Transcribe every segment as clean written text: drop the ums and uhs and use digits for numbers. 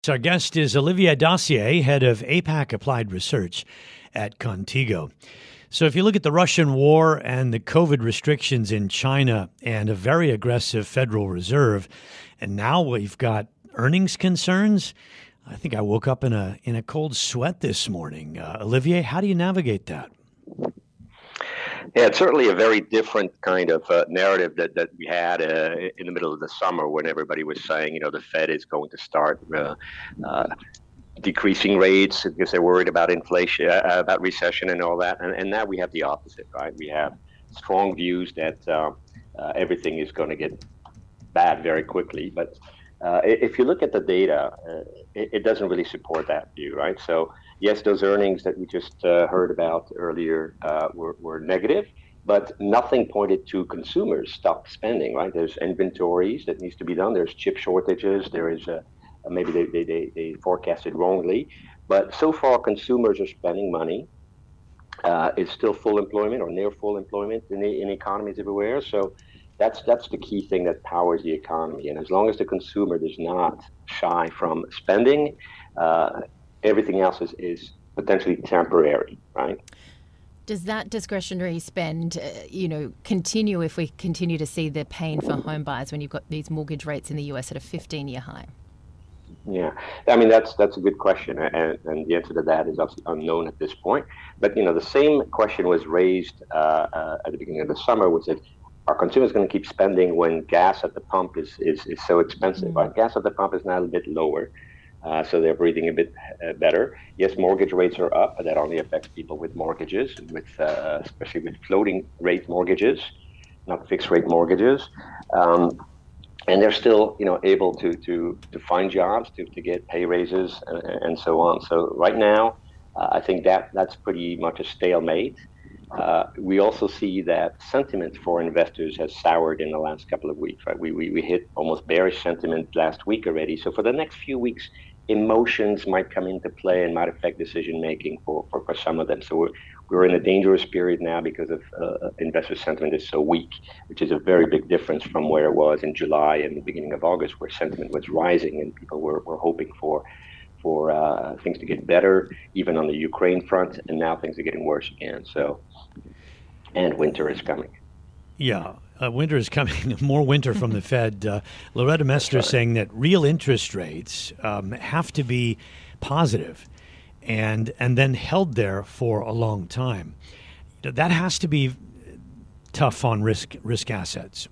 Our guest is Olivier Dacier, head of APAC Applied Research at Contigo. So if you look at the Russian war and the COVID restrictions in China and a very aggressive Federal Reserve, and now we've got earnings concerns, I think I woke up in a cold sweat this morning. Olivier, how do you navigate that? Yeah, it's certainly a very different kind of narrative that we had in the middle of the summer when everybody was saying, the Fed is going to start decreasing rates because they're worried about inflation, about recession and all that. And now we have the opposite, right? We have strong views that everything is going to get bad very quickly. But if you look at the data, it doesn't really support that view, right? So yes, those earnings that we just heard about earlier were negative, but nothing pointed to consumers stop spending, right? There's inventories that needs to be done. There's chip shortages. There is maybe they forecasted wrongly, but so far consumers are spending money. It's still full employment or near full employment in economies everywhere. So that's the key thing that powers the economy. And as long as the consumer does not shy from spending, everything else is potentially temporary, right? Does that discretionary spend, continue if we continue to see the pain for home buyers when you've got these mortgage rates in the US at a 15-year high? Yeah, I mean, that's a good question. And the answer to that is obviously unknown at this point. But, the same question was raised at the beginning of the summer, which is, are consumers going to keep spending when gas at the pump is so expensive? Right? Gas at the pump is now a bit lower, so they're breathing a bit better. Yes, mortgage rates are up, but that only affects people with mortgages, especially with floating rate mortgages, not fixed rate mortgages. And they're still, able to find jobs, to get pay raises and so on. So right now, I think that's pretty much a stalemate. We also see that sentiment for investors has soured in the last couple of weeks, right? We hit almost bearish sentiment last week already. So for the next few weeks, emotions might come into play and might affect decision making for some of them. So we're in a dangerous period now because of investor sentiment is so weak, which is a very big difference from where it was in July and the beginning of August, where sentiment was rising and people were hoping for things to get better, even on the Ukraine front, and now things are getting worse again. And winter is coming. Yeah, winter is coming. More winter from the Fed. Loretta Mester saying that real interest rates have to be positive and then held there for a long time. That has to be tough on risk assets.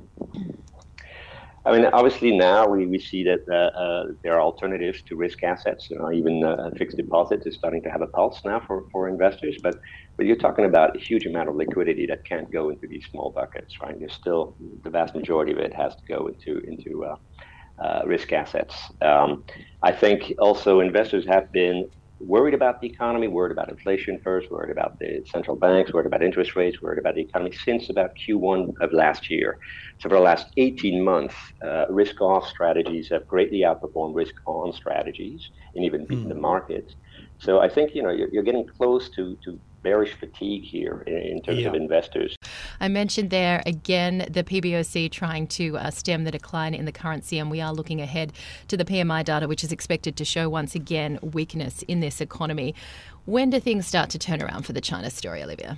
I mean, obviously now we see that there are alternatives to risk assets. Even fixed deposits is starting to have a pulse now for investors. But you're talking about a huge amount of liquidity that can't go into these small buckets, right? There's still the vast majority of it has to go into risk assets. I think also investors have been worried about the economy, worried about inflation first, worried about the central banks, worried about interest rates, worried about the economy since about Q1 of last year. So for the last 18 months, risk-off strategies have greatly outperformed risk-on strategies and even beaten the market. So I think, you're getting close to bearish fatigue here in terms of investors. I mentioned there again the PBOC trying to stem the decline in the currency, and we are looking ahead to the PMI data, which is expected to show once again weakness in this economy. When do things start to turn around for the China story, Olivia?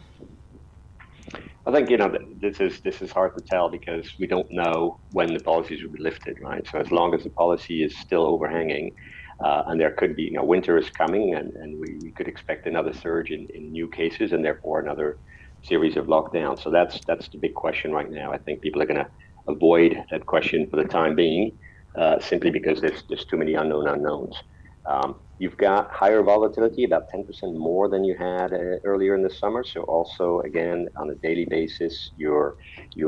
I think this is hard to tell because we don't know when the policies will be lifted, right? So as long as the policy is still overhanging, and there could be, winter is coming, and we could expect another surge in new cases, and therefore another series of lockdowns. So that's the big question right now. I think people are going to avoid that question for the time being, simply because there's too many unknowns. You've got higher volatility, about 10% more than you had earlier in the summer. So also, again, on a daily basis, your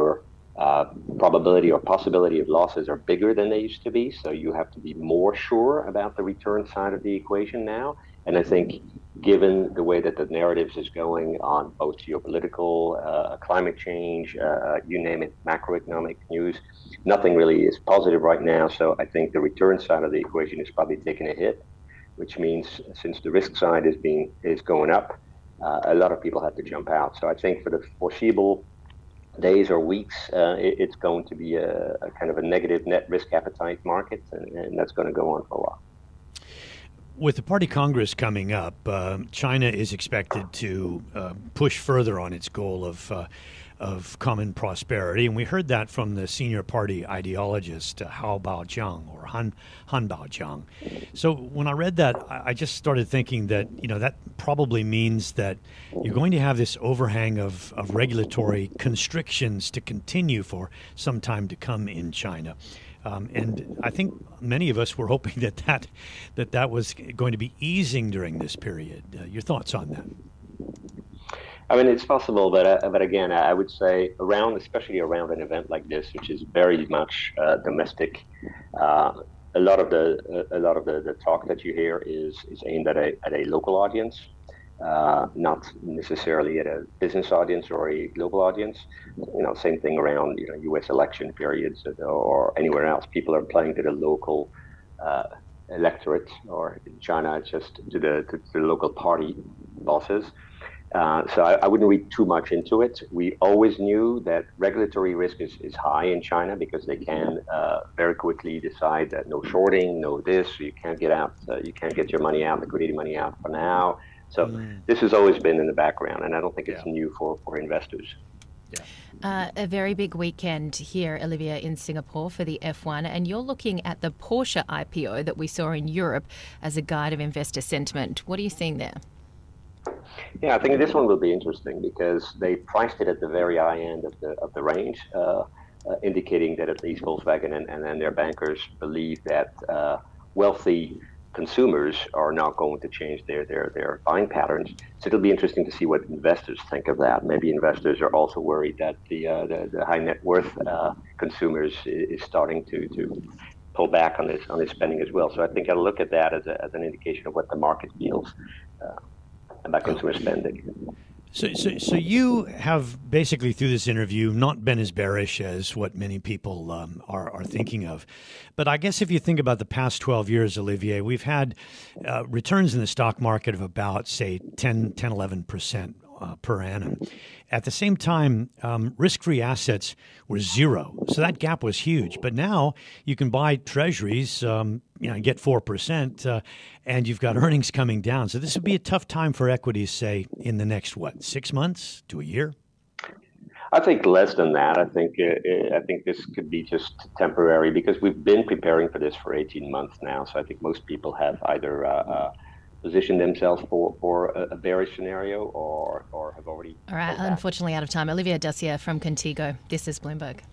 probability or possibility of losses are bigger than they used to be. So you have to be more sure about the return side of the equation now. And I think given the way that the narratives is going on both geopolitical, climate change, you name it, macroeconomic news, nothing really is positive right now. So I think the return side of the equation is probably taking a hit, which means since the risk side is going up, a lot of people have to jump out. So I think for the foreseeable days or weeks, it's going to be a kind of a negative net risk appetite market, and that's going to go on for a while. with the Party Congress coming up, China is expected to push further on its goal of common prosperity, and we heard that from the senior party ideologist Hao Baojiang or Han Baojiang. So when I read that, I just started thinking that that probably means that you're going to have this overhang of regulatory constrictions to continue for some time to come in China. And I think many of us were hoping that was going to be easing during this period. Your thoughts on that? I mean, it's possible, but again, I would say especially around an event like this, which is very much domestic. A lot of the talk that you hear is aimed at a local audience, not necessarily at a business audience or a global audience. Same thing around U.S. election periods or anywhere else. People are playing to the local electorate, or in China, it's just to the local party bosses. So I wouldn't read too much into it. We always knew that regulatory risk is high in China because they can very quickly decide that no shorting, no this, you can't get out, you can't get your money out, liquidity money out for now. So this has always been in the background, and I don't think it's new for investors. Yeah. A very big weekend here, Olivia, in Singapore for the F1, and you're looking at the Porsche IPO that we saw in Europe as a guide of investor sentiment. What are you seeing there? Yeah, I think this one will be interesting because they priced it at the very high end of the range, indicating that at least Volkswagen and their bankers believe that wealthy consumers are not going to change their buying patterns. So it'll be interesting to see what investors think of that. Maybe investors are also worried that the high net worth consumers is starting to pull back on this spending as well. So I think I'll look at that as an indication of what the market feels about consumer spending. So you have basically through this interview not been as bearish as what many people are thinking of. But I guess if you think about the past 12 years, Olivier, we've had returns in the stock market of about, say, 11% per annum. At the same time, risk-free assets were zero. So that gap was huge. But now you can buy treasuries, get 4%, and you've got earnings coming down. So this would be a tough time for equities, say, in the next, 6 months to a year? I think less than that. I think this could be just temporary because we've been preparing for this for 18 months now. So I think most people have either position themselves for a bearish scenario or have already. All right, unfortunately out of time. Olivia Dacier from Contigo. This is Bloomberg.